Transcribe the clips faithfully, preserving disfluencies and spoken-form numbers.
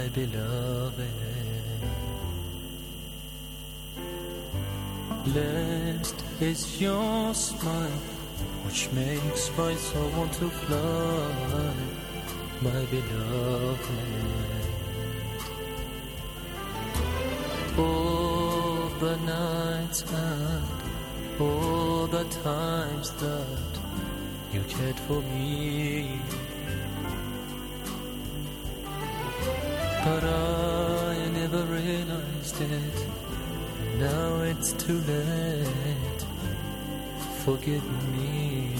beloved. Blessed is your smile, which makes my soul want to fly, my beloved. All the nights and all the times that you cared for me, but I never realized it. Now it's too late. Forgive me.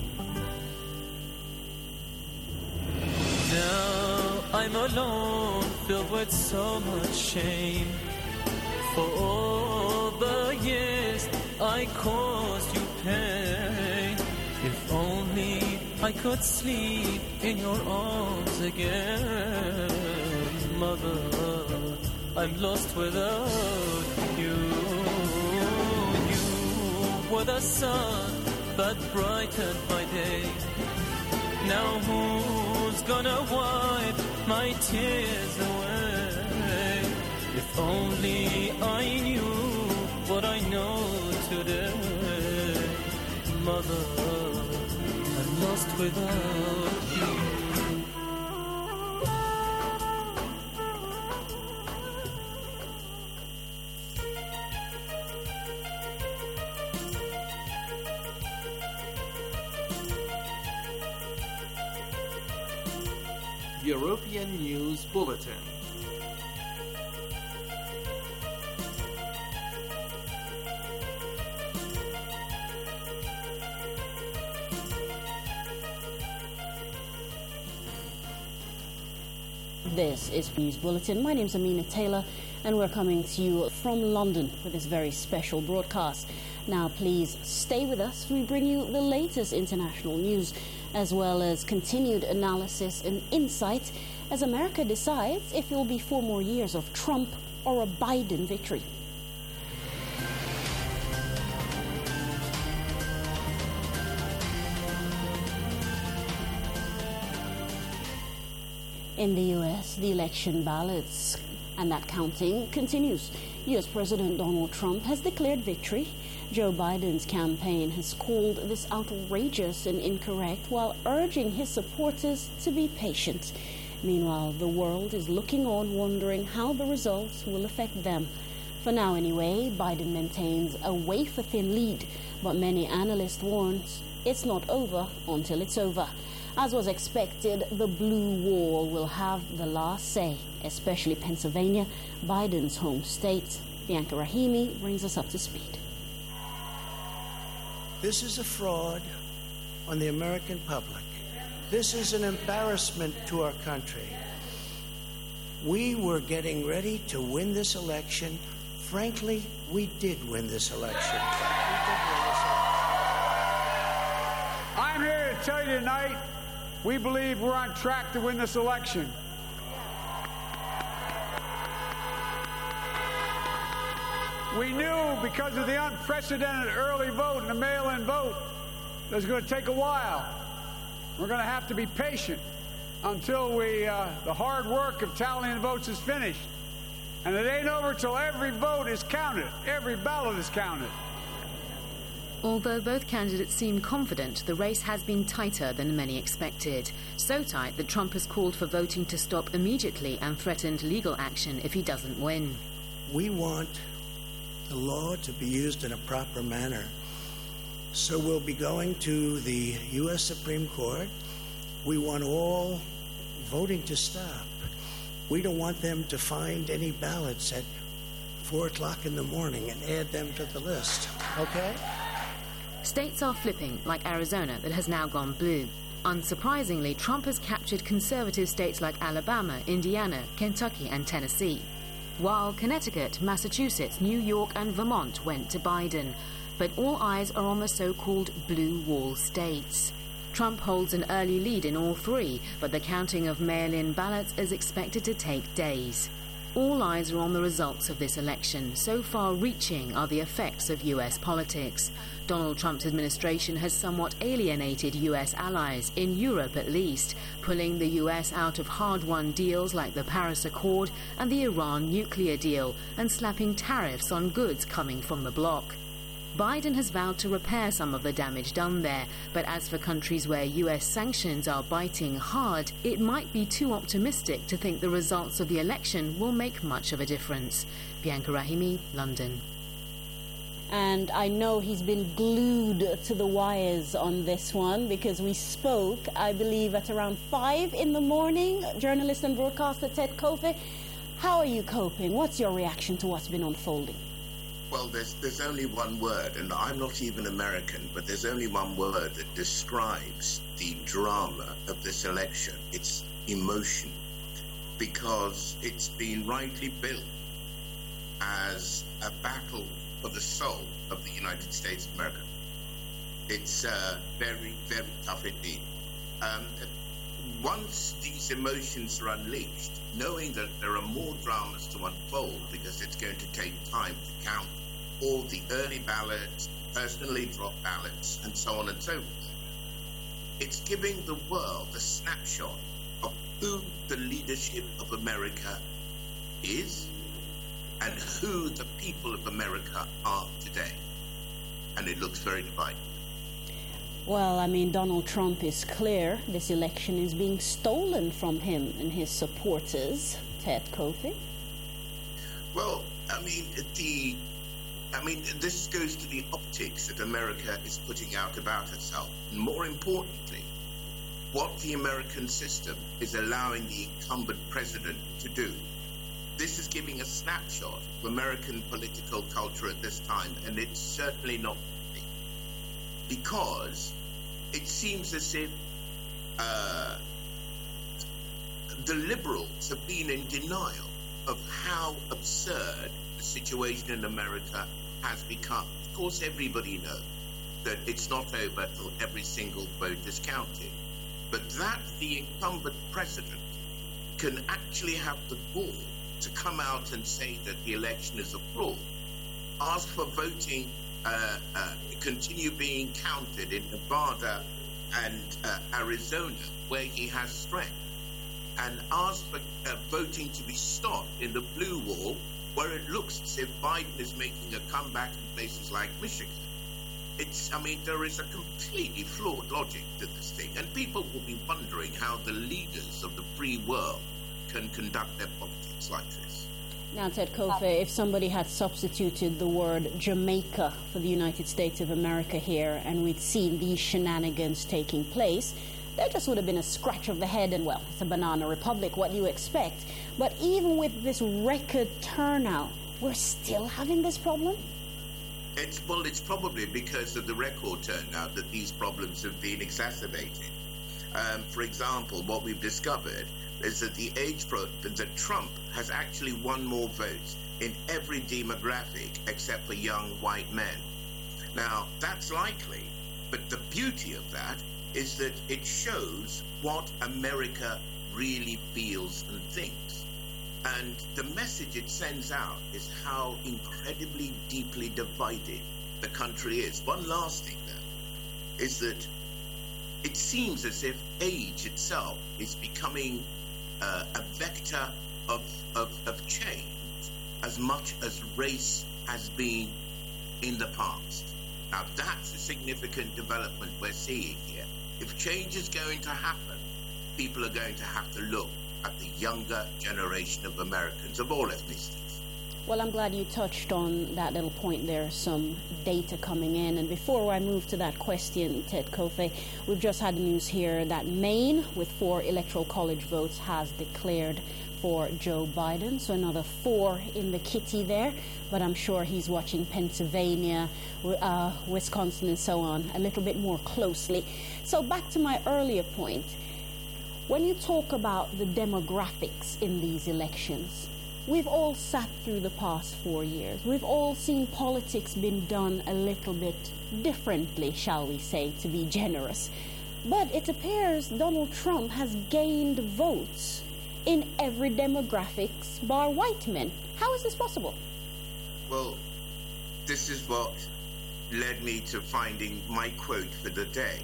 Now I'm alone, filled with so much shame. For all the years I caused you pain. If only I could sleep in your arms again. Mother, I'm lost without you. You were the sun that brightened my day. Now who's gonna wipe my tears away? If only I knew what I know today. Mother, I'm lost without you. European News Bulletin. This is News Bulletin. My name is Amina Taylor, and we're coming to you from London with this very special broadcast. Now, please stay with us. We bring you the latest international news, as well as continued analysis and insight as America decides if it will be four more years of Trump or a Biden victory. In the U S, the election ballots and that counting continues. U S President Donald Trump has declared victory. Joe Biden's campaign has called this outrageous and incorrect while urging his supporters to be patient. Meanwhile, the world is looking on, wondering how the results will affect them. For now anyway, Biden maintains a wafer-thin lead, but many analysts warn it's not over until it's over. As was expected, the blue wall will have the last say, especially Pennsylvania, Biden's home state. Bianca Rahimi brings us up to speed. This is a fraud on the American public. This is an embarrassment to our country. We were getting ready to win this election. Frankly, we did win this election. We did win this election. I'm here to tell you tonight, we believe we're on track to win this election. We knew because of the unprecedented early vote and the mail-in vote that it was going to take a while. We're going to have to be patient until we, uh, the hard work of tallying votes is finished. And it ain't over till every vote is counted, every ballot is counted. Although both candidates seem confident, the race has been tighter than many expected. So tight that Trump has called for voting to stop immediately and threatened legal action if he doesn't win. We want the law to be used in a proper manner. So we'll be going to the U S Supreme Court. We want all voting to stop. We don't want them to find any ballots at four o'clock in the morning and add them to the list, okay? States are flipping, like Arizona, that has now gone blue. Unsurprisingly, Trump has captured conservative states like Alabama, Indiana, Kentucky and Tennessee, while Connecticut, Massachusetts, New York and Vermont went to Biden. But all eyes are on the so-called blue wall states. Trump holds an early lead in all three, but the counting of mail-in ballots is expected to take days. all eyes are on the results of this election. So far-reaching are the effects of U S politics. Donald Trump's administration has somewhat alienated U S allies, in Europe at least, pulling the U S out of hard-won deals like the Paris Accord and the Iran nuclear deal, and slapping tariffs on goods coming from the bloc. Biden has vowed to repair some of the damage done there, but as for countries where U S sanctions are biting hard, it might be too optimistic to think the results of the election will make much of a difference. Bianca Rahimi, London. And I know he's been glued to the wires on this one because we spoke, I believe, at around five in the morning. Journalist and broadcaster Ted Kofi, how are you coping? What's your reaction to what's been unfolding? Well, there's there's only one word, and I'm not even American, but there's only one word that describes the drama of this election. It's emotion, because it's been rightly billed as a battle for the soul of the United States of America. It's uh, very, very tough indeed. Um, once these emotions are unleashed, knowing that there are more dramas to unfold because it's going to take time to count all the early ballots, personally dropped ballots, and so on and so forth, it's giving the world a snapshot of who the leadership of America is and who the people of America are today. And it looks very divided. Well, I mean, Donald Trump is clear this election is being stolen from him and his supporters. Ted Kofi? Well, I mean, the... I mean, this goes to the optics that America is putting out about herself. And more importantly, what the American system is allowing the incumbent president to do. This is giving a snapshot of American political culture at this time, and it's certainly not healthy, because it seems as if uh, the liberals have been in denial of how absurd the situation in America has become. Of course, everybody knows that it's not over till every single vote is counted, but that the incumbent president can actually have the gall to come out and say that the election is a fraud, ask for voting uh, uh, continue being counted in Nevada and uh, Arizona, where he has strength, and ask for uh, voting to be stopped in the blue wall, where it looks as if Biden is making a comeback in places like Michigan. It's, I mean, there is a completely flawed logic to this thing, and people will be wondering how the leaders of the free world can conduct their politics like this. Now, Ted Kofi, if somebody had substituted the word Jamaica for the United States of America here, and we'd seen these shenanigans taking place, there just would have been a scratch of the head and, well, it's a banana republic, what do you expect? But even with this record turnout, we're still having this problem? It's, well, it's probably because of the record turnout that these problems have been exacerbated. Um, for example, what we've discovered is that the age pro- that Trump has actually won more votes in every demographic except for young white men. Now, that's likely, but the beauty of that is that it shows what America really feels and thinks. And the message it sends out is how incredibly deeply divided the country is. One last thing, though, is that it seems as if age itself is becoming uh, a vector of, of, of change as much as race has been in the past. Now, that's a significant development we're seeing here. If change is going to happen, people are going to have to look at the younger generation of Americans of all ethnicities. Well, I'm glad you touched on that little point there, some data coming in. And before I move to that question, Ted Kofi, we've just had news here that Maine, with four electoral college votes, has declared for Joe Biden. So another four in the kitty there. But I'm sure he's watching Pennsylvania, uh, Wisconsin, and so on a little bit more closely. So back to my earlier point. When you talk about the demographics in these elections, we've all sat through the past four years. We've all seen politics been done a little bit differently, shall we say, to be generous. But it appears Donald Trump has gained votes in every demographics bar white men. How is this possible? Well, this is what led me to finding my quote for the day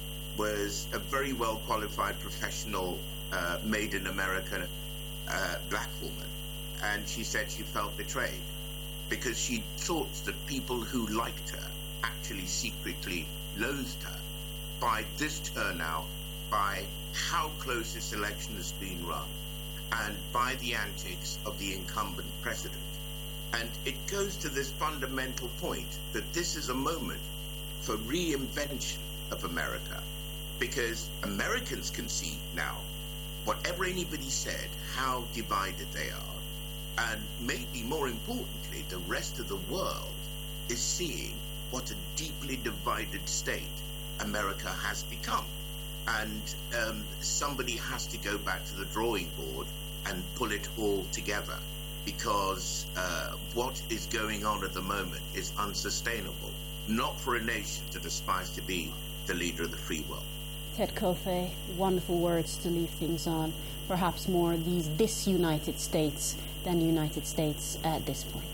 was a very well qualified professional uh, made in America uh, black woman. And she said she felt betrayed because she thought that people who liked her actually secretly loathed her by this turnout, by how close this election has been run, and by the antics of the incumbent president. And it goes to this fundamental point that this is a moment for reinvention of America, because Americans can see now, whatever anybody said, how divided they are. And maybe more importantly, the rest of the world is seeing what a deeply divided state America has become. And um, somebody has to go back to the drawing board and pull it all together, because uh, what is going on at the moment is unsustainable, not for a nation that aspires to be the leader of the free world. Ted Kofi, wonderful words to leave things on. Perhaps more these disunited states than the United States at this point.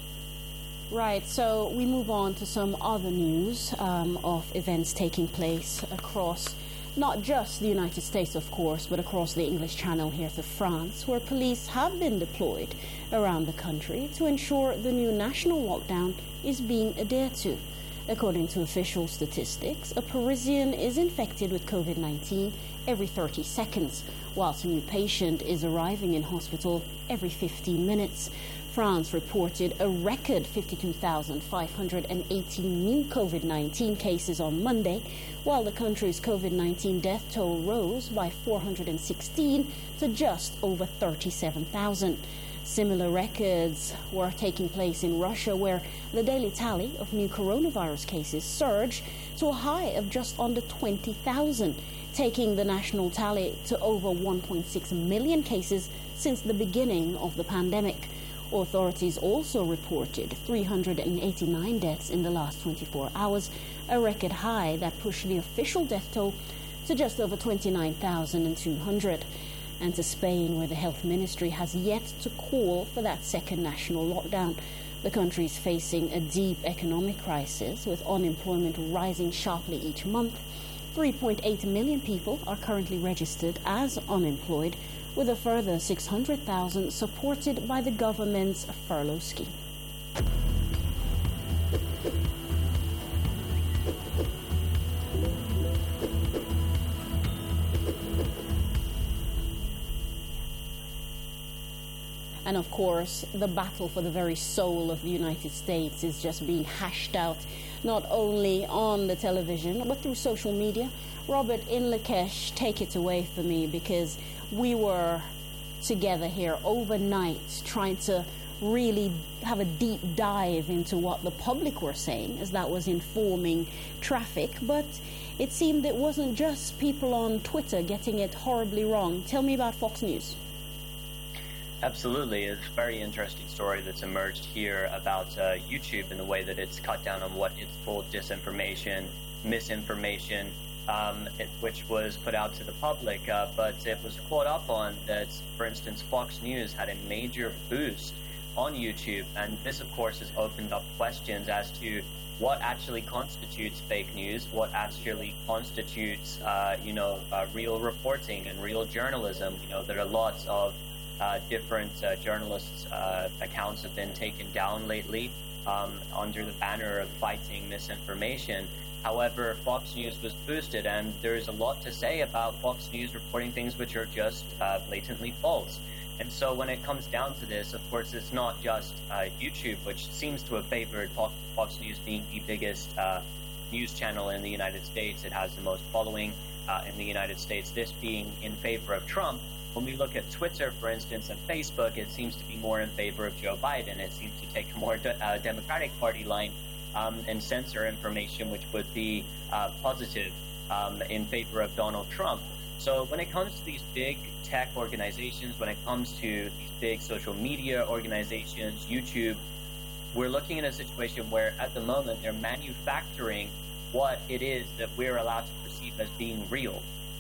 Right, so we move on to some other news um, of events taking place across not just the United States, of course, but across the English Channel here to France, where police have been deployed around the country to ensure the new national lockdown is being adhered to. According to official statistics, a Parisian is infected with COVID nineteen every thirty seconds, whilst a new patient is arriving in hospital every fifteen minutes. France reported a record fifty-two thousand five hundred eighteen new COVID nineteen cases on Monday, while the country's COVID nineteen death toll rose by four hundred sixteen to just over thirty-seven thousand. Similar records were taking place in Russia, where the daily tally of new coronavirus cases surged to a high of just under twenty thousand, taking the national tally to over one point six million cases since the beginning of the pandemic. Authorities also reported three hundred eighty-nine deaths in the last twenty-four hours, a record high that pushed the official death toll to just over twenty-nine thousand two hundred. And to Spain, where the health ministry has yet to call for that second national lockdown. The country is facing a deep economic crisis, with unemployment rising sharply each month. three point eight million people are currently registered as unemployed, with a further six hundred thousand supported by the government's furlough scheme. And of course, the battle for the very soul of the United States is just being hashed out, not only on the television, but through social media. Robert Inlakesh, take it away for me, because we were together here overnight trying to really have a deep dive into what the public were saying, as that was informing traffic. But it seemed it wasn't just people on Twitter getting it horribly wrong. Tell me about Fox News. Absolutely. It's a very interesting story that's emerged here about uh, YouTube and the way that it's cut down on what it's called disinformation, misinformation, um, it, which was put out to the public. Uh, but it was caught up on that, for instance, Fox News had a major boost on YouTube. And this, of course, has opened up questions as to what actually constitutes fake news, what actually constitutes, uh, you know, uh, real reporting and real journalism. You know, there are lots of Uh, different uh, journalists' uh, accounts have been taken down lately um, under the banner of fighting misinformation. However, Fox News was boosted, and there's a lot to say about Fox News reporting things which are just uh, blatantly false. And so when it comes down to this, of course, it's not just uh, YouTube, which seems to have favored Fox News being the biggest uh, news channel in the United States. It has the most following uh, in the United States, this being in favor of Trump. When we look at Twitter, for instance, and Facebook, it seems to be more in favor of Joe Biden. It seems to take a more de- uh, Democratic Party line um, and censor information which would be uh, positive um, in favor of Donald Trump. So when it comes to these big tech organizations, when it comes to these big social media organizations, YouTube, we're looking at a situation where at the moment they're manufacturing what it is that we're allowed to perceive as being real.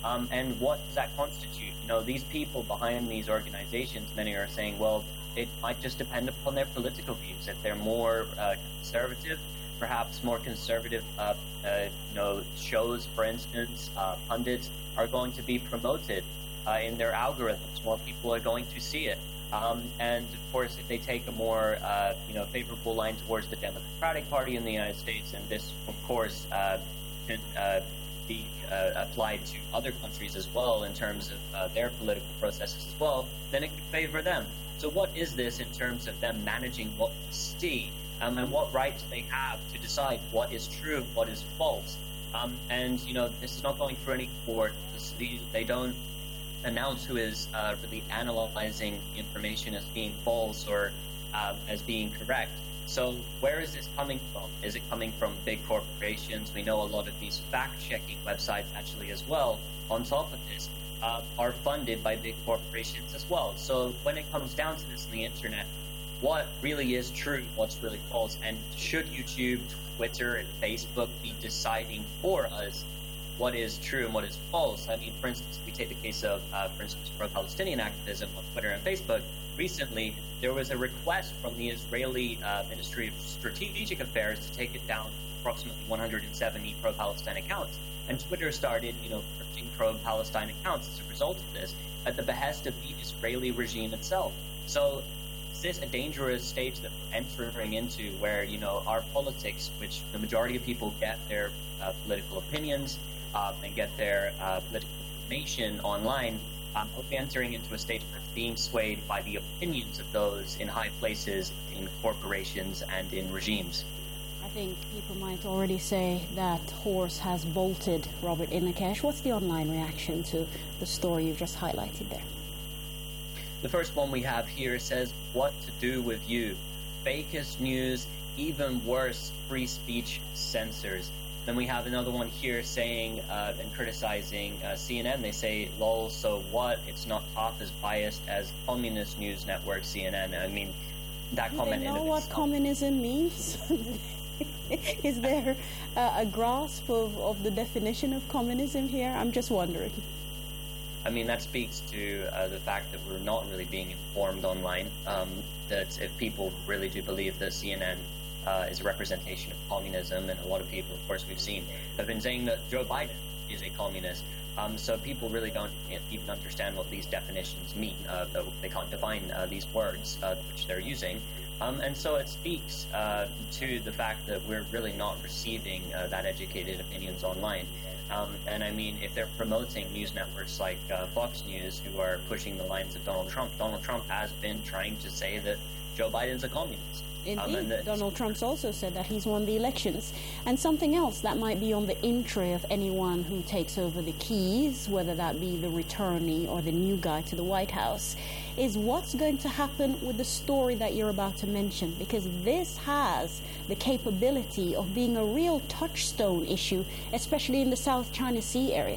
Um, and what does that constitute? You know, these people behind these organizations, many are saying, well, it might just depend upon their political views. If they're more uh, conservative, perhaps more conservative, uh, uh, you know, shows, for instance, uh, pundits are going to be promoted uh, in their algorithms. More people are going to see it. Um, and of course, if they take a more, uh, you know, favorable line towards the Democratic Party in the United States, and this, of course, uh, can uh, be uh, applied to other countries as well in terms of uh, their political processes as well, then it can favor them. So what is this in terms of them managing what we see, um, and what right do they have to decide what is true, what is false? Um, and, you know, this is not going through any court. This, they don't announce who is uh, really analyzing information as being false or uh, as being correct. So where is this coming from? Is it coming from big corporations? We know a lot of these fact-checking websites actually as well, on top of this, uh, are funded by big corporations as well. So when it comes down to this on the internet, what really is true, what's really false, and should YouTube, Twitter, and Facebook be deciding for us what is true and what is false? I mean, for instance, if we take the case of, uh, for instance, pro-Palestinian activism on Twitter and Facebook, recently there was a request from the Israeli uh, Ministry of Strategic Affairs to take it down to approximately one hundred seventy pro-Palestine accounts. And Twitter started, you know, purging pro-Palestine accounts as a result of this, at the behest of the Israeli regime itself. So is this a dangerous stage that we're entering into where, you know, our politics, which the majority of people get their uh, political opinions uh, and get their uh, political information online, um, are we entering into a stage where it's being swayed by the opinions of those in high places, in corporations, and in regimes? I think people might already say that horse has bolted, Robert Innakesh. What's the online reaction to the story you've just highlighted there? The first one we have here says, what to do with you? Fakest news, even worse, free speech censors. Then we have another one here saying uh, and criticizing uh, C N N. They say, lol, so what? It's not half as biased as communist news network C N N. I mean, that do comment they in know of what itself. Communism means? Is there uh, a grasp of, of the definition of communism here? I'm just wondering. I mean, that speaks to uh, the fact that we're not really being informed online, um, that if people really do believe that C N N uh, is a representation of communism, and a lot of people, of course, we've seen, have been saying that Joe Biden is a communist. Um, so people really don't even understand what these definitions mean. Uh, they can't define uh, these words uh, which they're using. Um, and so it speaks uh, to the fact that we're really not receiving uh, that educated opinions online. Um, and I mean, if they're promoting news networks like uh, Fox News, who are pushing the lines of Donald Trump, Donald Trump has been trying to say that Joe Biden's a communist. Indeed, um, that, Donald Trump's also said that he's won the elections. And something else that might be on the in tray of anyone who takes over the keys, whether that be the returnee or the new guy to the White House, is what's going to happen with the story that you're about to mention, because this has the capability of being a real touchstone issue, especially in the South China Sea area.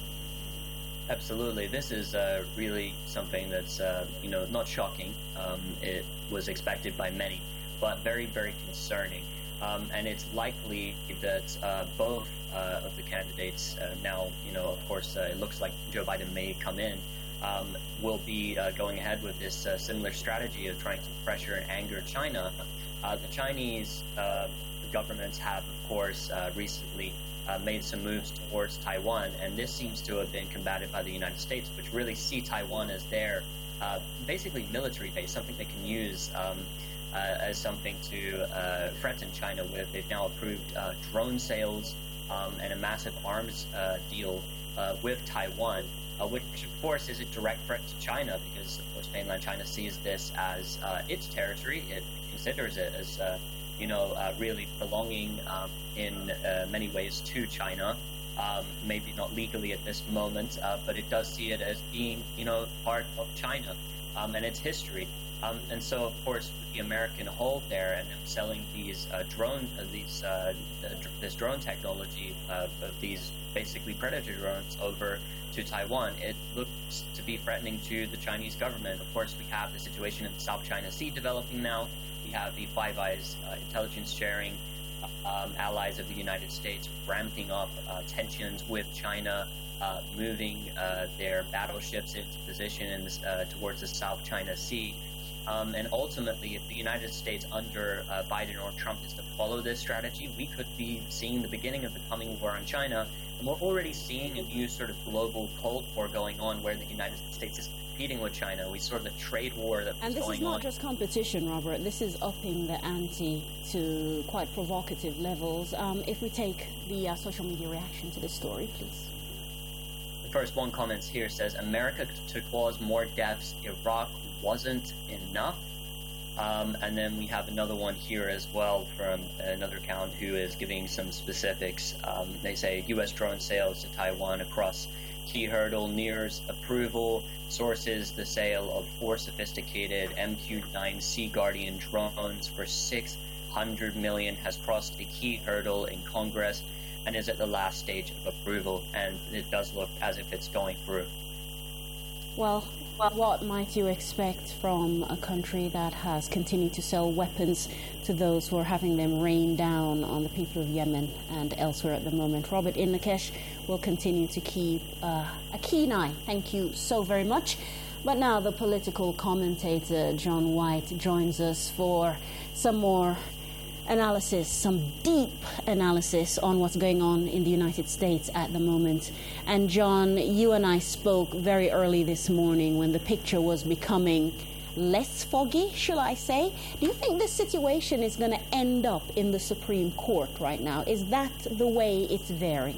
Absolutely. This is uh, really something that's, uh, you know, not shocking. Um, it was expected by many, but very, very concerning. Um, and it's likely that uh, both uh, of the candidates uh, now, you know, of course, uh, it looks like Joe Biden may come in, um, will be uh, going ahead with this uh, similar strategy of trying to pressure and anger China. Uh, the Chinese uh, governments have, of course, uh, recently uh, made some moves towards Taiwan, and this seems to have been combated by the United States, which really see Taiwan as their uh, basically military base, something they can use um, uh, as something to uh, threaten China with. They've now approved uh, drone sales um, and a massive arms uh, deal uh, with Taiwan, uh, which of course is a direct threat to China, because of course mainland China sees this as uh, its territory. It considers it as uh, you know, uh, really belonging um, in uh, many ways to China. Um, maybe not legally at this moment, uh, but it does see it as being, you know, part of China um, and its history. Um, and so, of course, with the American hold there and them selling these uh, drone, uh, these uh, this drone technology uh, of these basically predator drones over to Taiwan, it looks to be threatening to the Chinese government. Of course, we have the situation in the South China Sea developing now. We have the Five Eyes uh, intelligence sharing, um, allies of the United States ramping up uh, tensions with China, uh, moving uh, their battleships into position in this, uh, towards the South China Sea. Um, and ultimately, if the United States under uh, Biden or Trump is to follow this strategy, we could be seeing the beginning of the coming war on China. And we're already seeing a new sort of global Cold War going on where the United States is competing with China. We saw the trade war that was going on. And this is not just competition, Robert. This is upping the ante to quite provocative levels. Um, if we take the uh, social media reaction to this story, please. The first one comments here says, America to cause more deaths, Iraq wasn't enough. Um, and then we have another one here as well from another account who is giving some specifics. Um, they say U S drone sales to Taiwan across key hurdle nears approval. Sources, the sale of four sophisticated M Q nine Sea Guardian drones for six hundred million dollars has crossed a key hurdle in Congress and is at the last stage of approval. And it does look as if it's going through. Well, what might you expect from a country that has continued to sell weapons to those who are having them rain down on the people of Yemen and elsewhere at the moment? Robert Inlakesh will continue to keep uh, a keen eye. Thank you so very much. But now the political commentator John White joins us for some more analysis, some deep analysis on what's going on in the United States at the moment. And John, you and I spoke very early this morning when the picture was becoming less foggy, shall I say. Do you think this situation is going to end up in the Supreme Court right now? Is that the way it's veering?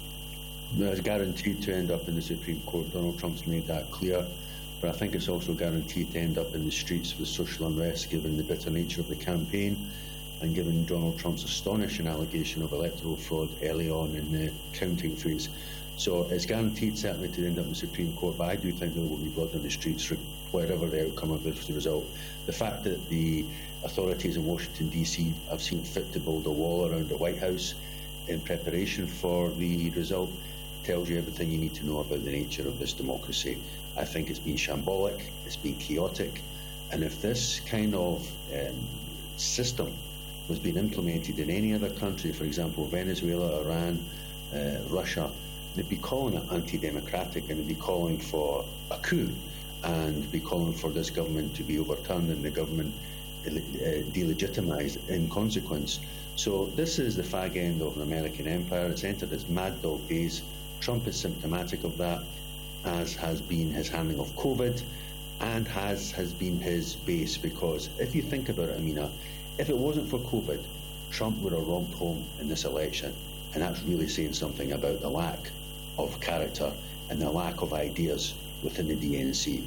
No, it's guaranteed to end up in the Supreme Court. Donald Trump's made that clear. But I think it's also guaranteed to end up in the streets with social unrest, given the bitter nature of the campaign and given Donald Trump's astonishing allegation of electoral fraud early on in the counting phase. So it's guaranteed certainly to end up in the Supreme Court, but I do think there will be blood on the streets for whatever the outcome of this result. The fact that the authorities in Washington, D C have seen fit to build a wall around the White House in preparation for the result tells you everything you need to know about the nature of this democracy. I think it's been shambolic, it's been chaotic, and if this kind of um, system was being implemented in any other country, for example, Venezuela, Iran, uh, Russia, they'd be calling it anti-democratic and they'd be calling for a coup and be calling for this government to be overturned and the government uh, delegitimised in consequence. So this is the fag end of an American empire. It's entered its mad dog days. Trump is symptomatic of that, as has been his handling of COVID and has, has been his base, because if you think about it, Amina, if it wasn't for COVID, Trump would have romped home in this election. And that's really saying something about the lack of character and the lack of ideas within the D N C.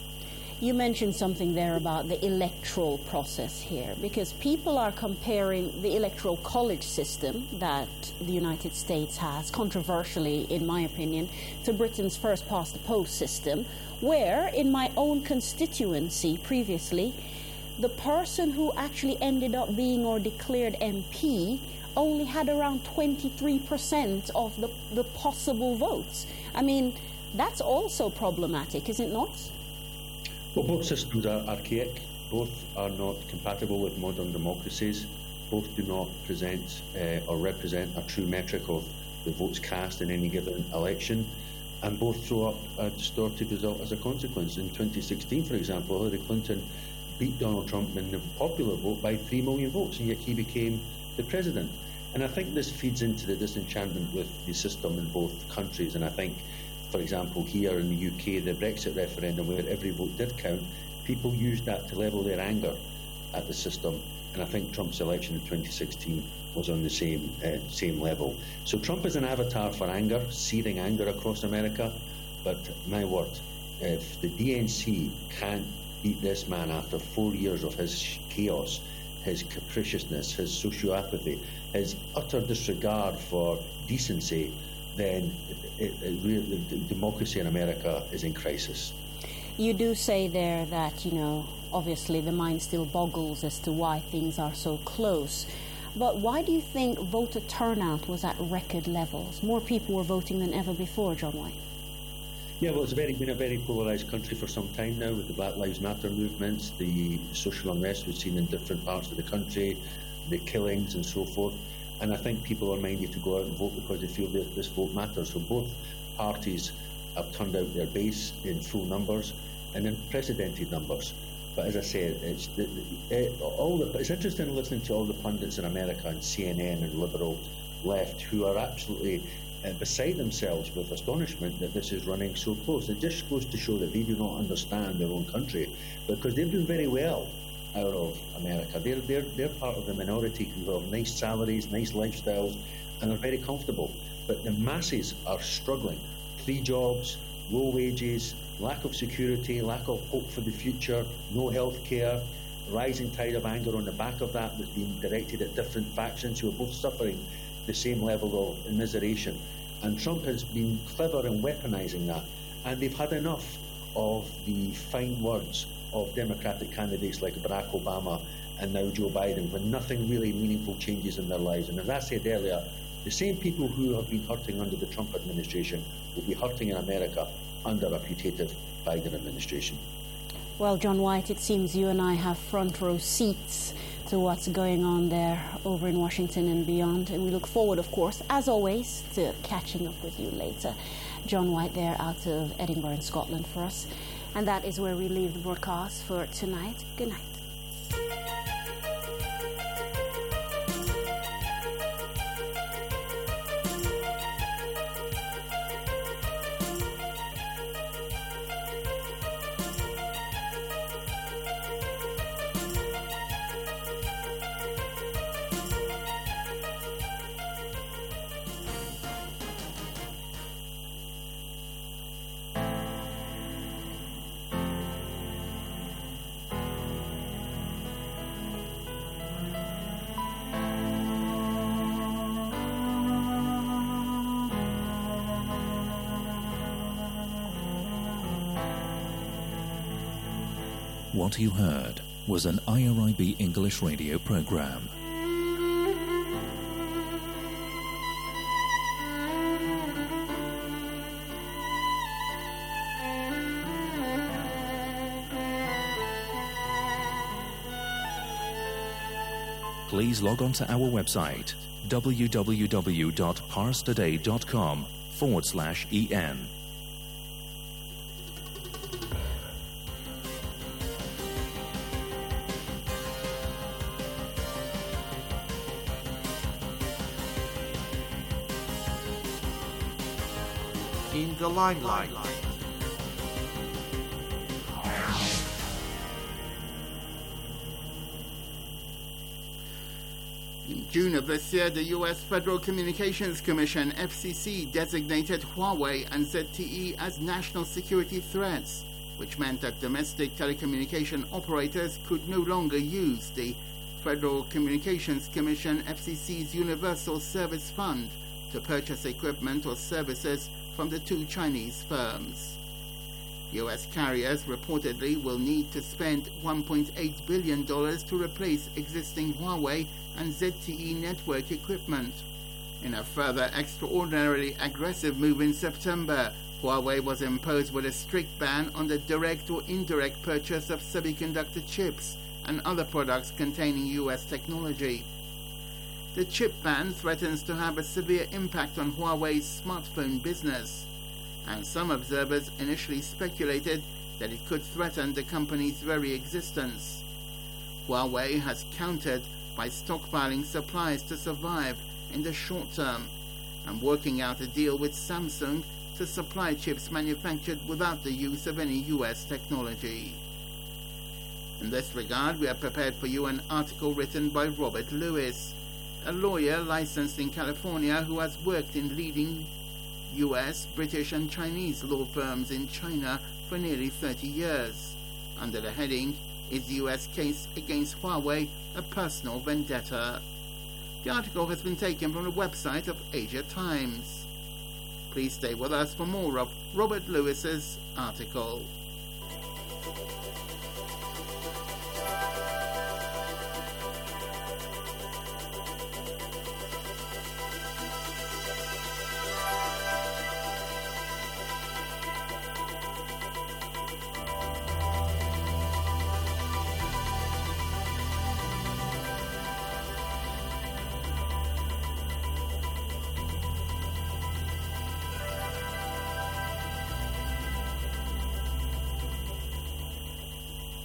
You mentioned something there about the electoral process here, because people are comparing the electoral college system that the United States has, controversially, in my opinion, to Britain's first-past-the-post system, where, in my own constituency previously, the person who actually ended up being or declared M P only had around twenty-three percent of the, the possible votes. I mean, that's also problematic, is it not? Well, both systems are archaic. Both are not compatible with modern democracies. Both do not present uh, or represent a true metric of the votes cast in any given election. And both throw up a distorted result as a consequence. In twenty sixteen, for example, Hillary Clinton beat Donald Trump in the popular vote by three million votes, and yet he became the president. And I think this feeds into the disenchantment with the system in both countries. And I think, for example, here in the U K, the Brexit referendum, where every vote did count, people used that to level their anger at the system. And I think Trump's election in twenty sixteen was on the same uh, same level. So Trump is an avatar for anger, seething anger across America. But my word, if the D N C can't beat this man after four years of his chaos, his capriciousness, his sociopathy, his utter disregard for decency, then it, it really, the democracy in America is in crisis. You do say there that, you know, obviously the mind still boggles as to why things are so close. But why do you think voter turnout was at record levels? More people were voting than ever before, John White. Yeah, well, it's very, been a very polarised country for some time now, with the Black Lives Matter movements, the social unrest we've seen in different parts of the country, the killings and so forth. And I think people are minded to go out and vote because they feel that this vote matters. So both parties have turned out their base in full numbers and in precedented numbers. But as I said, it's the, the, all the, it's interesting listening to all the pundits in America and C N N and liberal left who are absolutely uh, beside themselves with astonishment that this is running so close. It just goes to show that they do not understand their own country, because they're doing very well out of America. They're, they're, they're part of the minority who have nice salaries, nice lifestyles, and are very comfortable. But the masses are struggling. Three jobs, low wages, lack of security, lack of hope for the future, no health care, rising tide of anger on the back of that that's being directed at different factions who are both suffering the same level of immiseration. And Trump has been clever in weaponizing that. And they've had enough of the fine words of Democratic candidates like Barack Obama and now Joe Biden, when nothing really meaningful changes in their lives. And as I said earlier, the same people who have been hurting under the Trump administration will be hurting in America under a putative Biden administration. Well, John White, it seems you and I have front row seats to what's going on there over in Washington and beyond. And we look forward, of course, as always, to catching up with you later. John White there out of Edinburgh in Scotland for us. And that is where we leave the broadcast for tonight. Good night. What you heard was an I R I B English radio program. Please log on to our website w w w dot pars today dot com forward slash en. In the limelight. In June of this year, the U S Federal Communications Commission, F C C, designated Huawei and Z T E as national security threats, which meant that domestic telecommunication operators could no longer use the Federal Communications Commission, F C C's Universal Service Fund to purchase equipment or services from the two Chinese firms. U S carriers reportedly will need to spend one point eight billion dollars to replace existing Huawei and Z T E network equipment. In a further extraordinarily aggressive move in September, Huawei was imposed with a strict ban on the direct or indirect purchase of semiconductor chips and other products containing U S technology. The chip ban threatens to have a severe impact on Huawei's smartphone business, and some observers initially speculated that it could threaten the company's very existence. Huawei has countered by stockpiling supplies to survive in the short term and working out a deal with Samsung to supply chips manufactured without the use of any U S technology. In this regard, we have prepared for you an article written by Robert Lewis, a lawyer licensed in California who has worked in leading U S, British and Chinese law firms in China for nearly thirty years. Under the heading, "Is the U S case against Huawei a personal vendetta?" The article has been taken from the website of Asia Times. Please stay with us for more of Robert Lewis's article.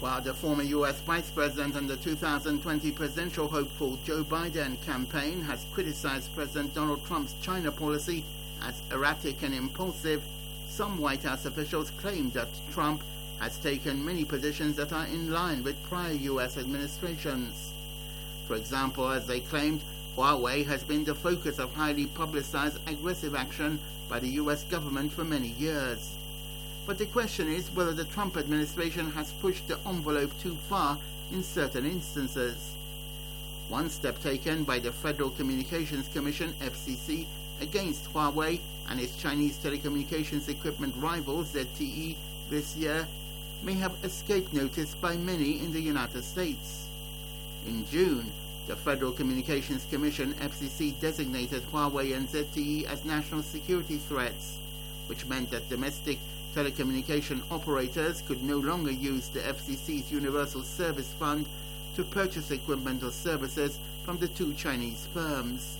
While the former U S Vice President and the two thousand twenty presidential hopeful Joe Biden campaign has criticized President Donald Trump's China policy as erratic and impulsive, some White House officials claim that Trump has taken many positions that are in line with prior U S administrations. For example, as they claimed, Huawei has been the focus of highly publicized aggressive action by the U S government for many years. But the question is whether the Trump administration has pushed the envelope too far in certain instances. One step taken by the Federal Communications Commission, F C C, against Huawei and its Chinese telecommunications equipment rival Z T E this year may have escaped notice by many in the United States. In June, the Federal Communications Commission, F C C, designated Huawei and Z T E as national security threats, which meant that domestic telecommunication operators could no longer use the F C C's Universal Service Fund to purchase equipment or services from the two Chinese firms.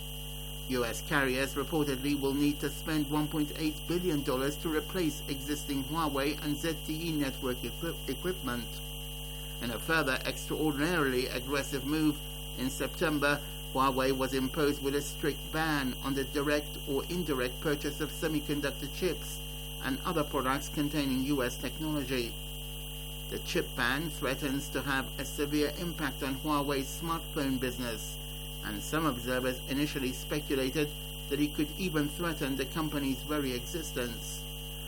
U S carriers reportedly will need to spend one point eight billion dollars to replace existing Huawei and Z T E network equi- equipment. In a further extraordinarily aggressive move, in September, Huawei was imposed with a strict ban on the direct or indirect purchase of semiconductor chips and other products containing U S technology. The chip ban threatens to have a severe impact on Huawei's smartphone business, and some observers initially speculated that it could even threaten the company's very existence.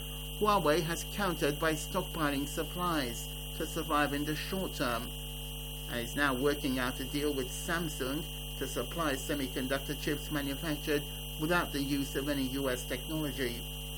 Huawei has countered by stockpiling supplies to survive in the short term, and is now working out a deal with Samsung to supply semiconductor chips manufactured without the use of any U S technology.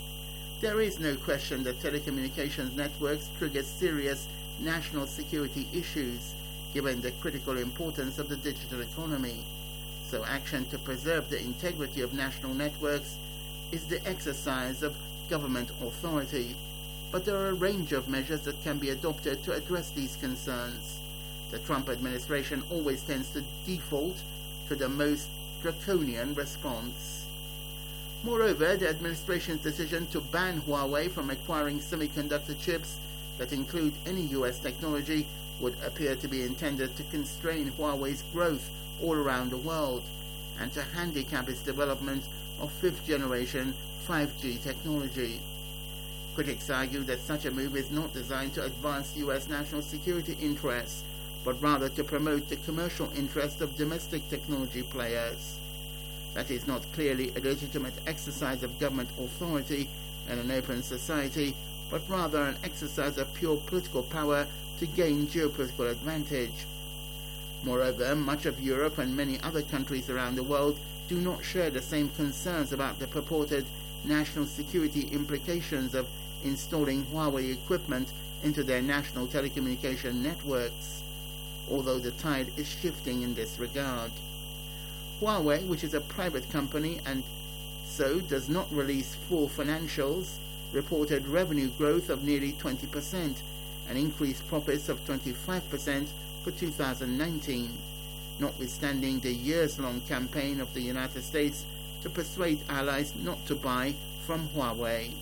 There is no question that telecommunications networks trigger serious national security issues, given the critical importance of the digital economy. So action to preserve the integrity of national networks is the exercise of government authority. But there are a range of measures that can be adopted to address these concerns. The Trump administration always tends to default to the most draconian response. Moreover, the administration's decision to ban Huawei from acquiring semiconductor chips that include any U S technology would appear to be intended to constrain Huawei's growth all around the world and to handicap its development of fifth-generation five G technology. Critics argue that such a move is not designed to advance U S national security interests, but rather to promote the commercial interests of domestic technology players. That is not clearly a legitimate exercise of government authority in an open society, but rather an exercise of pure political power to gain geopolitical advantage. Moreover, much of Europe and many other countries around the world do not share the same concerns about the purported national security implications of installing Huawei equipment into their national telecommunication networks, although the tide is shifting in this regard. Huawei, which is a private company and so does not release full financials, reported revenue growth of nearly twenty percent and increased profits of twenty-five percent for two thousand nineteen, notwithstanding the years-long campaign of the United States to persuade allies not to buy from Huawei.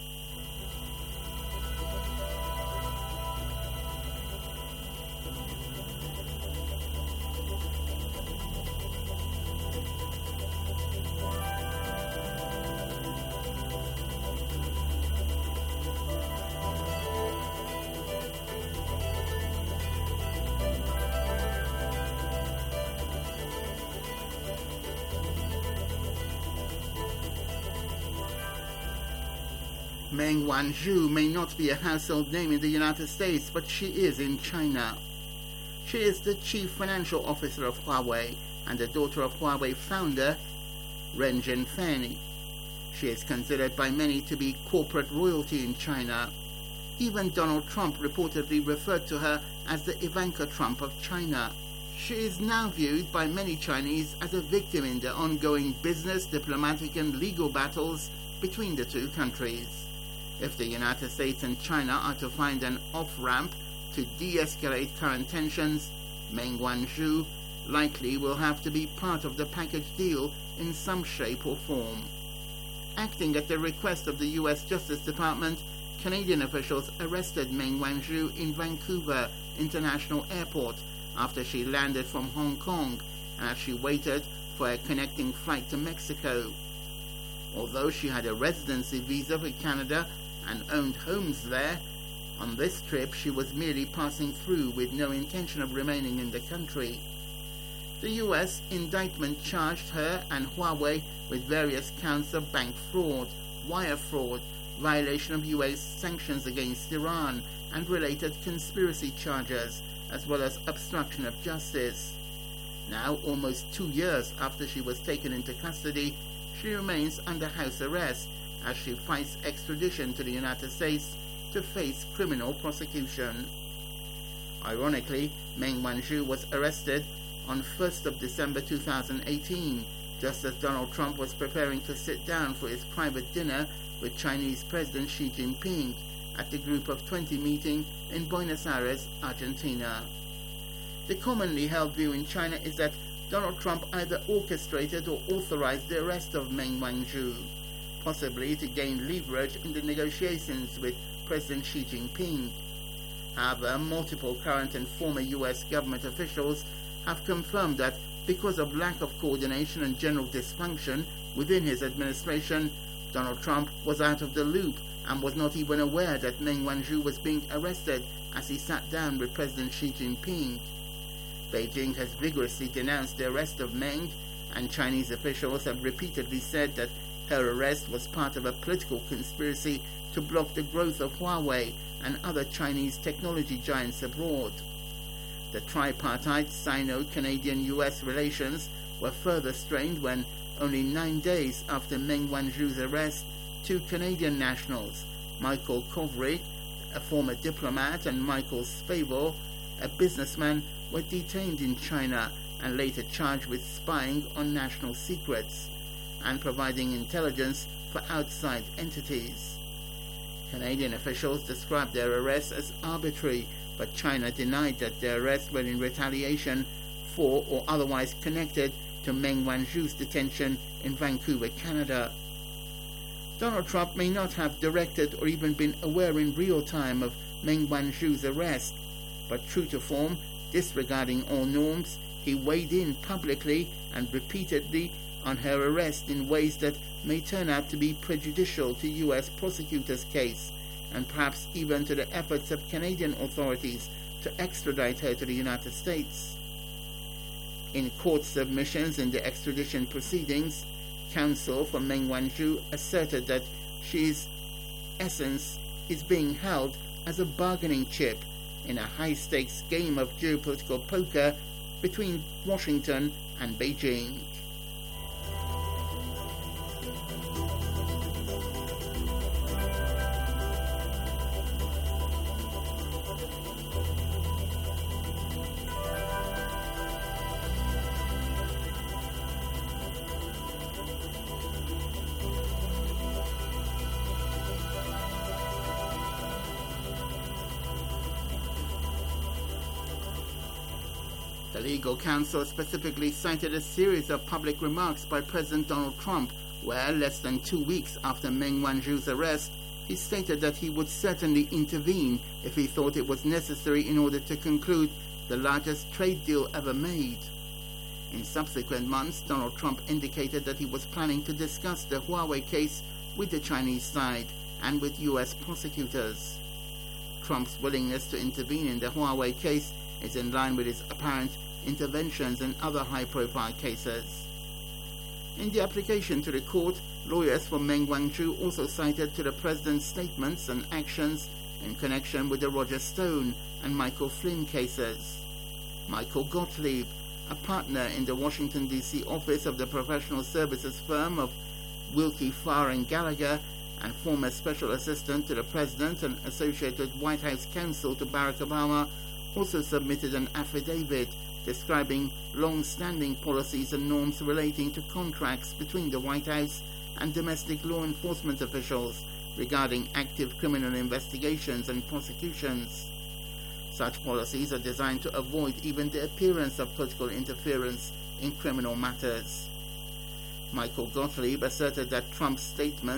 Meng Wanzhou may not be a household name in the United States, but she is in China. She is the chief financial officer of Huawei and the daughter of Huawei founder Ren Zhengfen. She is considered by many to be corporate royalty in China. Even Donald Trump reportedly referred to her as the Ivanka Trump of China. She is now viewed by many Chinese as a victim in the ongoing business, diplomatic and legal battles between the two countries. If the United States and China are to find an off-ramp to de-escalate current tensions, Meng Wanzhou likely will have to be part of the package deal in some shape or form. Acting at the request of the U S Justice Department, Canadian officials arrested Meng Wanzhou in Vancouver International Airport after she landed from Hong Kong and as she waited for a connecting flight to Mexico. Although she had a residency visa for Canada and owned homes there, on this trip she was merely passing through with no intention of remaining in the country. The U S indictment charged her and Huawei with various counts of bank fraud, wire fraud, violation of U S sanctions against Iran, and related conspiracy charges, as well as obstruction of justice. Now, almost two years after she was taken into custody, she remains under house arrest as she fights extradition to the United States to face criminal prosecution. Ironically, Meng Wanzhou was arrested on first of December two thousand eighteen, just as Donald Trump was preparing to sit down for his private dinner with Chinese President Xi Jinping at the Group of twenty meeting in Buenos Aires, Argentina. The commonly held view in China is that Donald Trump either orchestrated or authorized the arrest of Meng Wanzhou, possibly to gain leverage in the negotiations with President Xi Jinping. However, multiple current and former U S government officials have confirmed that because of lack of coordination and general dysfunction within his administration, Donald Trump was out of the loop and was not even aware that Meng Wanzhou was being arrested as he sat down with President Xi Jinping. Beijing has vigorously denounced the arrest of Meng, and Chinese officials have repeatedly said that her arrest was part of a political conspiracy to block the growth of Huawei and other Chinese technology giants abroad. The tripartite Sino-Canadian-U S relations were further strained when, only nine days after Meng Wanzhou's arrest, two Canadian nationals, Michael Kovrig, a former diplomat, and Michael Spavor, a businessman, were detained in China and later charged with spying on national secrets and providing intelligence for outside entities. Canadian officials described their arrests as arbitrary, but China denied that their arrests were in retaliation for or otherwise connected to Meng Wanzhou's detention in Vancouver, Canada. Donald Trump may not have directed or even been aware in real time of Meng Wanzhou's arrest, but true to form, disregarding all norms, he weighed in publicly and repeatedly on her arrest in ways that may turn out to be prejudicial to U S prosecutors' case, and perhaps even to the efforts of Canadian authorities to extradite her to the United States. In court submissions in the extradition proceedings, counsel for Meng Wanzhou asserted that she's essence is being held as a bargaining chip in a high-stakes game of geopolitical poker between Washington and Beijing. The legal counsel specifically cited a series of public remarks by President Donald Trump, where, less than two weeks after Meng Wanzhou's arrest, he stated that he would certainly intervene if he thought it was necessary in order to conclude the largest trade deal ever made. In subsequent months, Donald Trump indicated that he was planning to discuss the Huawei case with the Chinese side and with U S prosecutors. Trump's willingness to intervene in the Huawei case is in line with his apparent interventions in other high-profile cases. In the application to the court, lawyers for Meng Wanzhou also cited to the president's statements and actions in connection with the Roger Stone and Michael Flynn cases. Michael Gottlieb, a partner in the Washington, D C office of the professional services firm of Wilkie Farr and Gallagher, and former special assistant to the president and associated White House counsel to Barack Obama, also submitted an affidavit describing long-standing policies and norms relating to contracts between the White House and domestic law enforcement officials regarding active criminal investigations and prosecutions. Such policies are designed to avoid even the appearance of political interference in criminal matters. Michael Gottlieb asserted that Trump's statements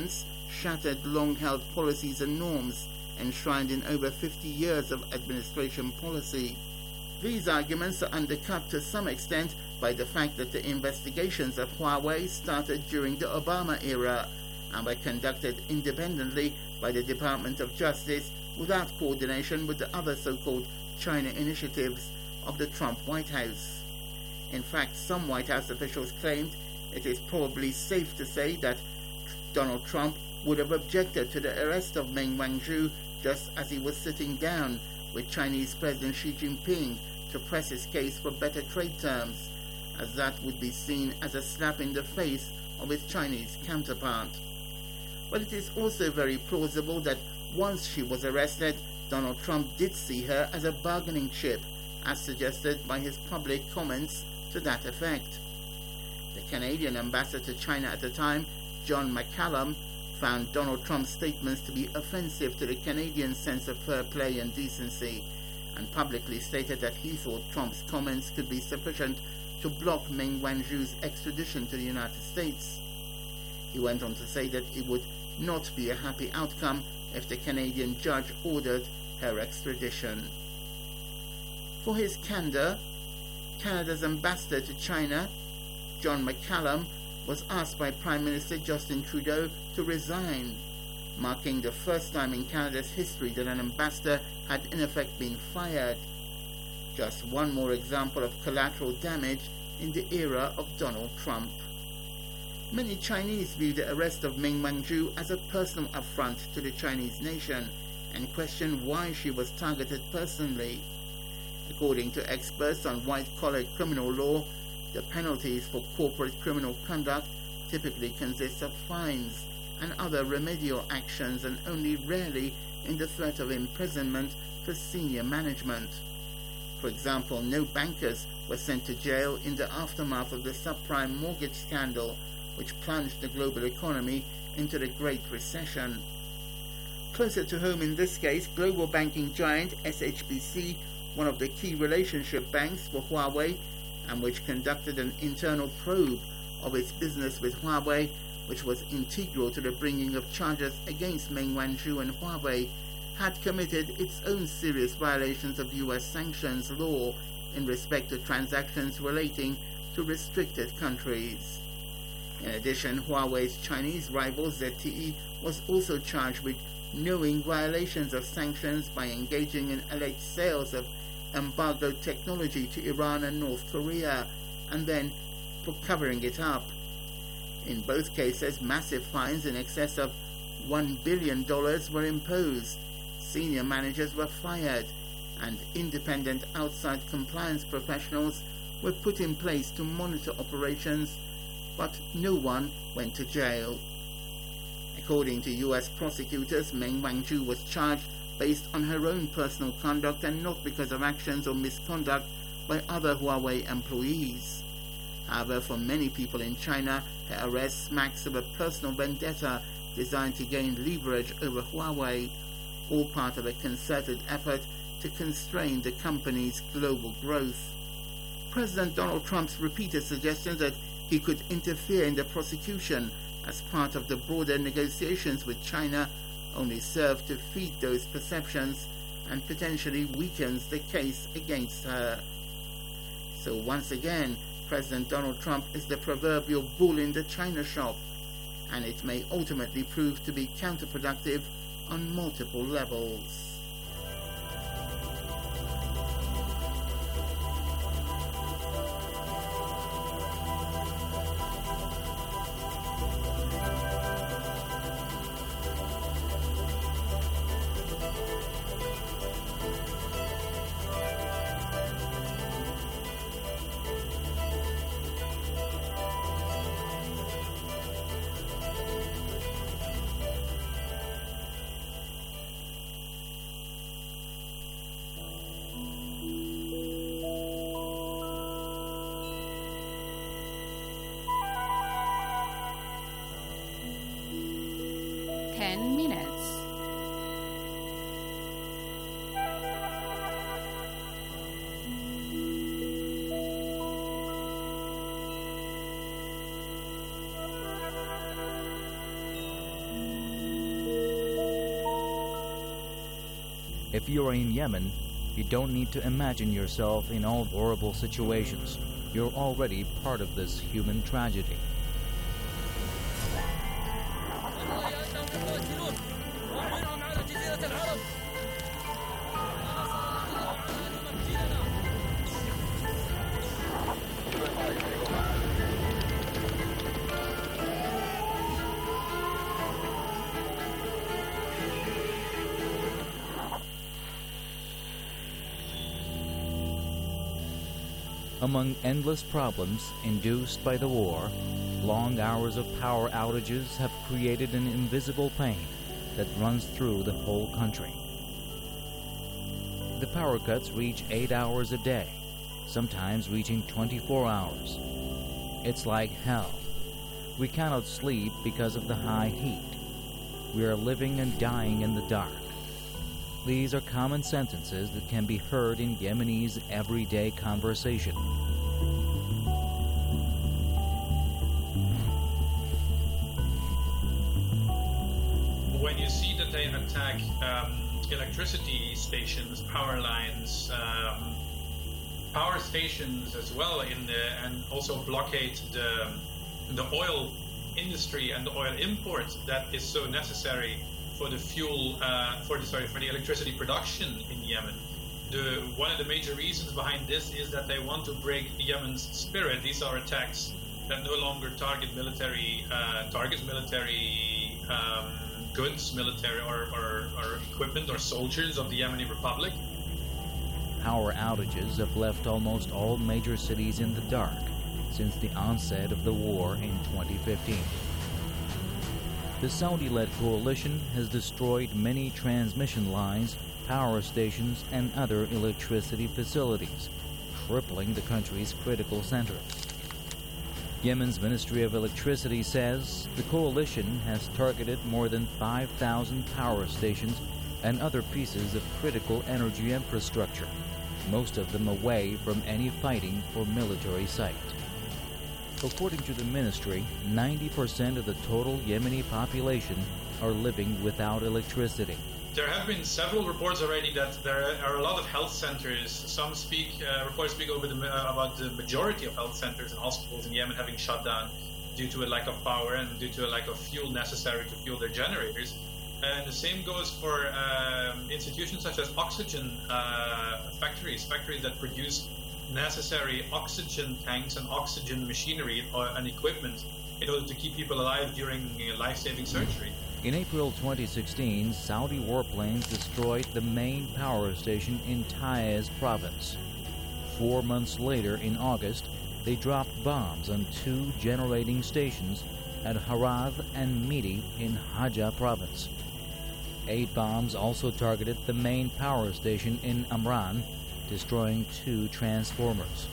shattered long-held policies and norms enshrined in over fifty years of administration policy. These arguments are undercut to some extent by the fact that the investigations of Huawei started during the Obama era and were conducted independently by the Department of Justice without coordination with the other so-called China initiatives of the Trump White House. In fact, some White House officials claimed it is probably safe to say that Donald Trump would have objected to the arrest of Meng Wanzhou just as he was sitting down with Chinese President Xi Jinping to press his case for better trade terms, as that would be seen as a slap in the face of his Chinese counterpart. But it is also very plausible that once she was arrested, Donald Trump did see her as a bargaining chip, as suggested by his public comments to that effect. The Canadian ambassador to China at the time, John McCallum, found Donald Trump's statements to be offensive to the Canadian sense of fair play and decency, and publicly stated that he thought Trump's comments could be sufficient to block Meng Wanzhou's extradition to the United States. He went on to say that it would not be a happy outcome if the Canadian judge ordered her extradition. For his candor, Canada's ambassador to China, John McCallum, was asked by Prime Minister Justin Trudeau to resign, marking the first time in Canada's history that an ambassador had in effect been fired. Just one more example of collateral damage in the era of Donald Trump. Many Chinese view the arrest of Meng Wanzhou as a personal affront to the Chinese nation and question why she was targeted personally. According to experts on white-collar criminal law, the penalties for corporate criminal conduct typically consist of fines and other remedial actions, and only rarely in the threat of imprisonment for senior management. For example, no bankers were sent to jail in the aftermath of the subprime mortgage scandal, which plunged the global economy into the Great Recession. Closer to home in this case, global banking giant S H B C, one of the key relationship banks for Huawei, and which conducted an internal probe of its business with Huawei, which was integral to the bringing of charges against Meng Wanzhou and Huawei, had committed its own serious violations of U S sanctions law in respect to transactions relating to restricted countries. In addition, Huawei's Chinese rival Z T E was also charged with knowing violations of sanctions by engaging in alleged sales of embargoed technology to Iran and North Korea, and then for covering it up. In both cases, massive fines in excess of one billion dollars were imposed, senior managers were fired, and independent outside compliance professionals were put in place to monitor operations, but no one went to jail. According to U S prosecutors, Meng Wanzhou was charged based on her own personal conduct and not because of actions or misconduct by other Huawei employees. However, for many people in China, her arrest smacks of a personal vendetta designed to gain leverage over Huawei, all part of a concerted effort to constrain the company's global growth. President Donald Trump's repeated suggestions that he could interfere in the prosecution as part of the broader negotiations with China only serve to feed those perceptions and potentially weakens the case against her. So once again, President Donald Trump is the proverbial bull in the china shop, and it may ultimately prove to be counterproductive on multiple levels. If you're in Yemen, you don't need to imagine yourself in all horrible situations. You're already part of this human tragedy. Among endless problems induced by the war, long hours of power outages have created an invisible pain that runs through the whole country. The power cuts reach eight hours a day, sometimes reaching twenty-four hours. It's like hell. We cannot sleep because of the high heat. We are living and dying in the dark. These are common sentences that can be heard in Yemenis' everyday conversation. When you see that they attack um, electricity stations, power lines, um, power stations as well, in the, and also blockade the the oil industry and the oil import that is so necessary for the fuel, uh, for the sorry, for the electricity production in Yemen. The one of the major reasons behind this is that they want to break Yemen's spirit. These are attacks that no longer target military uh, targets, military um, goods, military or, or, or equipment or soldiers of the Yemeni Republic. Power outages have left almost all major cities in the dark since the onset of the war in twenty fifteen. The Saudi-led coalition has destroyed many transmission lines, power stations, and other electricity facilities, crippling the country's critical centers. Yemen's Ministry of Electricity says the coalition has targeted more than five thousand power stations and other pieces of critical energy infrastructure, most of them away from any fighting or military site. According to the ministry, ninety percent of the total Yemeni population are living without electricity. There have been several reports already that there are a lot of health centers. Some speak, uh, reports speak over the, uh, about the majority of health centers and hospitals in Yemen having shut down due to a lack of power and due to a lack of fuel necessary to fuel their generators. And the same goes for um, institutions such as oxygen uh, factories, factories that produce necessary oxygen tanks and oxygen machinery and equipment in order to keep people alive during uh, life-saving surgery. In April twenty sixteen, Saudi warplanes destroyed the main power station in Taiz province. Four months later, in August, they dropped bombs on two generating stations at Harad and Midi in Haja province. Eight bombs also targeted the main power station in Amran, destroying two transformers.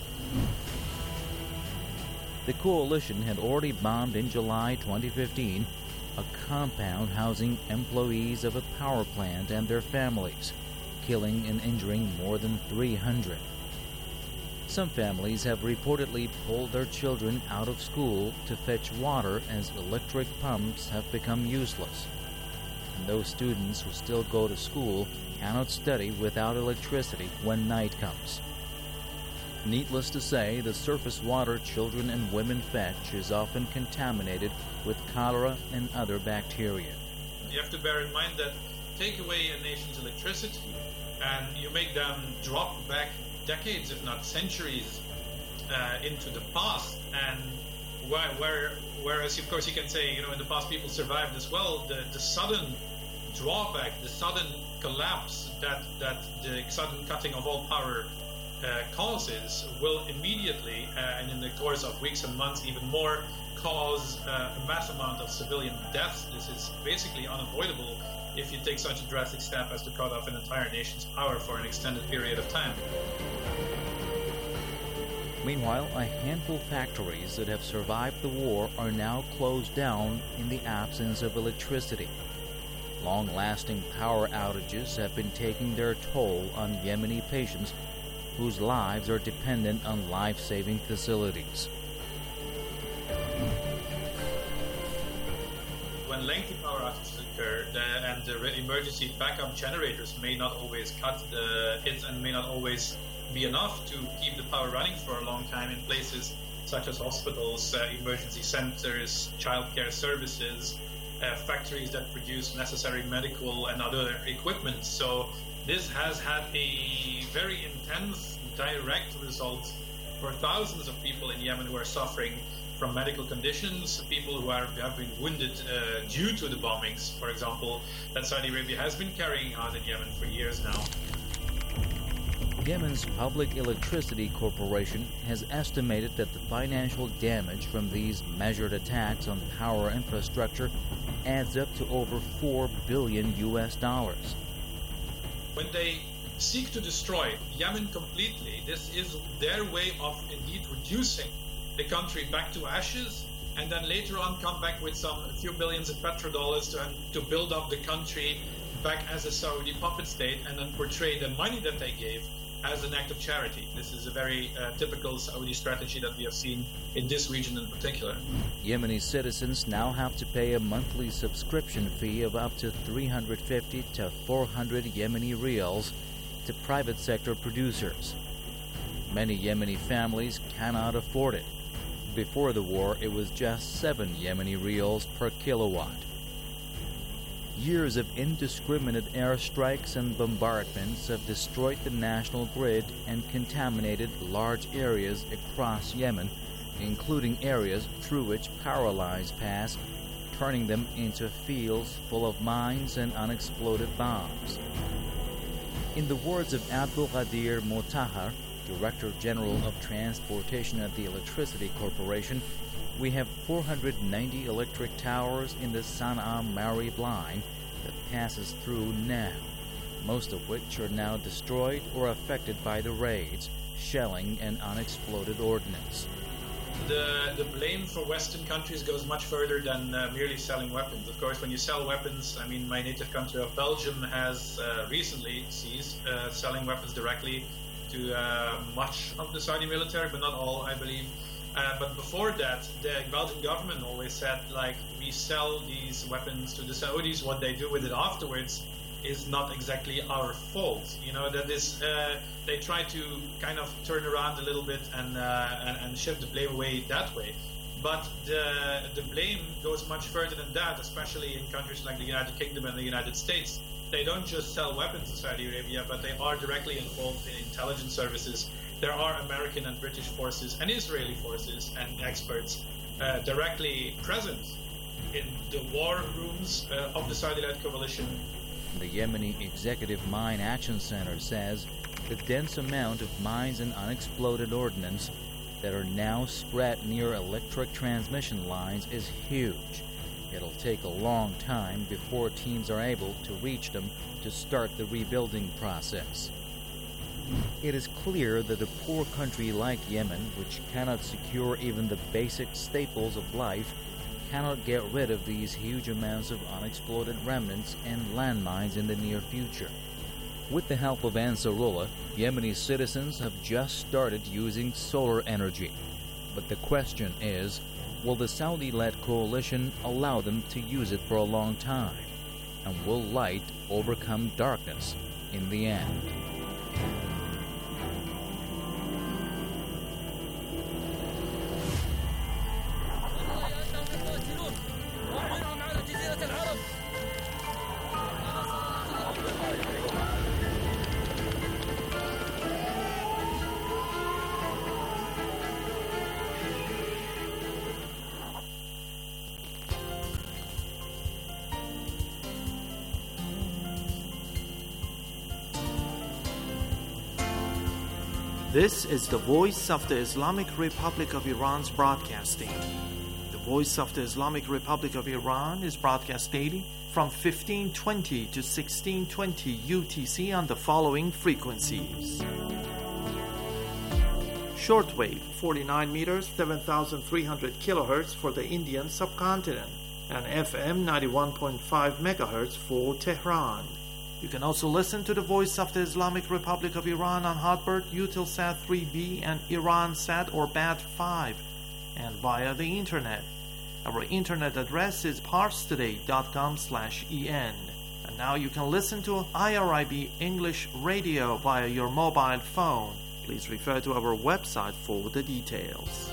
The coalition had already bombed in July twenty fifteen a compound housing employees of a power plant and their families, killing and injuring more than three hundred. Some families have reportedly pulled their children out of school to fetch water as electric pumps have become useless. And those students who still go to school cannot study without electricity when night comes. Needless to say, the surface water children and women fetch is often contaminated with cholera and other bacteria. You have to bear in mind that take away a nation's electricity and you make them drop back decades, if not centuries, uh, into the past. And where, where, whereas, of course, you can say, you know, in the past people survived as well, the, the sudden drawback, the sudden collapse that, that the sudden cutting of all power uh, causes will immediately, uh, and in the course of weeks and months even more, cause uh, a mass amount of civilian deaths. This is basically unavoidable if you take such a drastic step as to cut off an entire nation's power for an extended period of time. Meanwhile, a handful of factories that have survived the war are now closed down in the absence of electricity. Long-lasting power outages have been taking their toll on Yemeni patients whose lives are dependent on life-saving facilities. when lengthy power outages occur the, and the emergency backup generators may not always cut the hits and may not always be enough to keep the power running for a long time in places such as hospitals, uh, emergency centers, childcare services, uh, factories that produce necessary medical and other equipment. So this has had a very intense direct result for thousands of people in Yemen who are suffering from medical conditions, people who are, have been wounded uh, due to the bombings, for example, that Saudi Arabia has been carrying out in Yemen for years now. Yemen's Public Electricity Corporation has estimated that the financial damage from these measured attacks on power infrastructure adds up to over four billion U S dollars. When they seek to destroy Yemen completely, this is their way of indeed reducing the country back to ashes, and then later on come back with some a few billions of petrodollars to, to build up the country back as a Saudi puppet state, and then portray the money that they gave as an act of charity. This is a very uh, typical Saudi strategy that we have seen in this region in particular. Yemeni citizens now have to pay a monthly subscription fee of up to three hundred fifty to four hundred Yemeni riyals to private sector producers. Many Yemeni families cannot afford it. Before the war, it was just seven Yemeni riyals per kilowatt. Years of indiscriminate airstrikes and bombardments have destroyed the national grid and contaminated large areas across Yemen, including areas through which power lines pass, turning them into fields full of mines and unexploded bombs. In the words of Abdul Qadir Motahar, Director General of Transportation at the Electricity Corporation, we have four hundred ninety electric towers in the Sana'a-Marib line that passes through now, most of which are now destroyed or affected by the raids, shelling, and unexploded ordnance. The, the blame for Western countries goes much further than uh, merely selling weapons. Of course, when you sell weapons, I mean, my native country of Belgium has uh, recently ceased uh, selling weapons directly to uh, much of the Saudi military, but not all, I believe. Uh, but before that, the Belgian government always said, like, we sell these weapons to the Saudis. What they do with it afterwards is not exactly our fault. You know, that is, uh, they try to kind of turn around a little bit and, uh, and and shift the blame away that way. But the the blame goes much further than that, especially in countries like the United Kingdom and the United States. They don't just sell weapons to Saudi Arabia, but they are directly involved in intelligence services. There are American and British forces and Israeli forces and experts uh, directly present in the war rooms uh, of the Saudi-led coalition. The Yemeni Executive Mine Action Center says the dense amount of mines and unexploded ordnance that are now spread near electric transmission lines is huge. It'll take a long time before teams are able to reach them to start the rebuilding process. It is clear that a poor country like Yemen, which cannot secure even the basic staples of life, cannot get rid of these huge amounts of unexploded remnants and landmines in the near future. With the help of Ansarullah, Yemeni citizens have just started using solar energy. But the question is, will the Saudi-led coalition allow them to use it for a long time? And will light overcome darkness in the end? This is the Voice of the Islamic Republic of Iran's broadcasting. The Voice of the Islamic Republic of Iran is broadcast daily from fifteen twenty to sixteen twenty U T C on the following frequencies. Shortwave, forty-nine meters, seven thousand three hundred kilohertz for the Indian subcontinent, and F M ninety-one point five megahertz for Tehran. You can also listen to the Voice of the Islamic Republic of Iran on Hotbird, Eutelsat three B, and IranSat or B A T five, and via the internet. Our internet address is parstoday dot com slash en. And now you can listen to I R I B English Radio via your mobile phone. Please refer to our website for the details.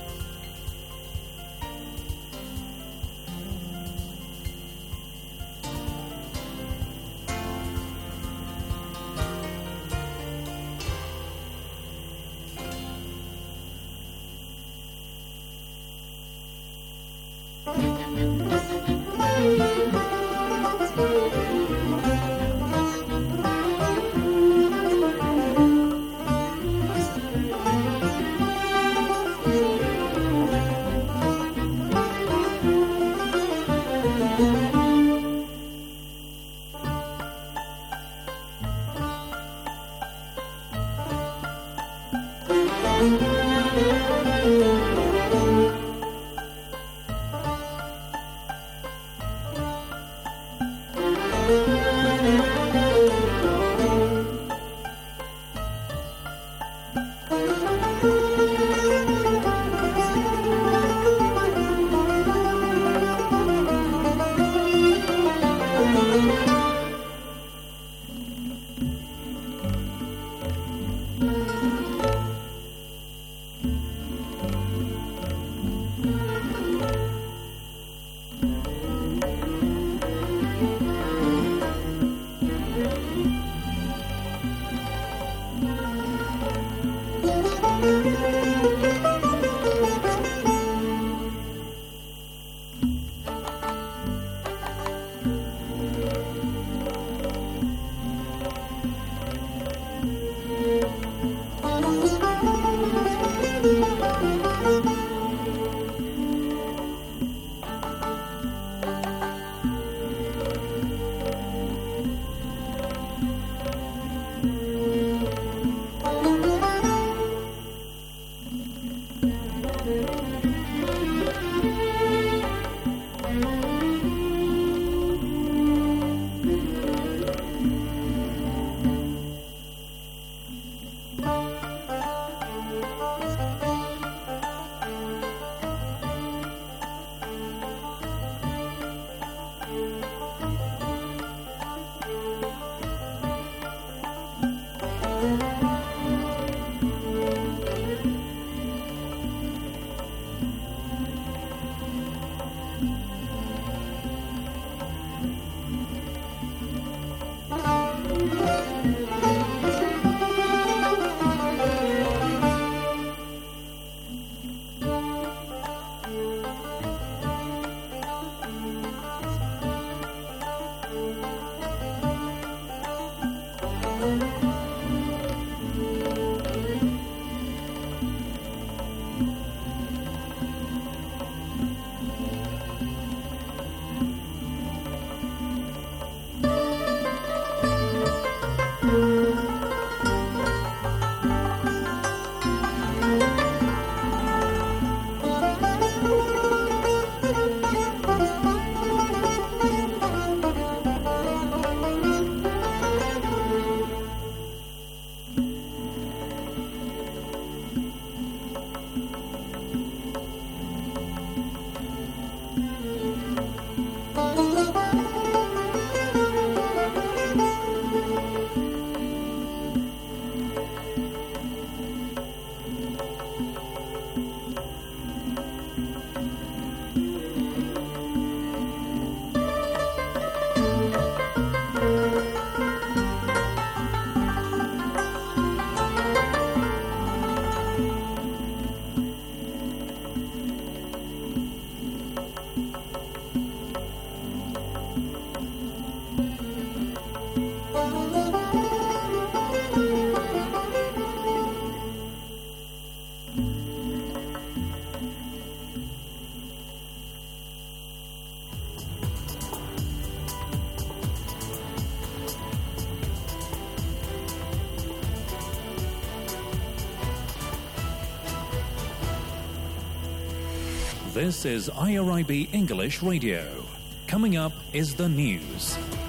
This is I R I B English Radio. Coming up is the news.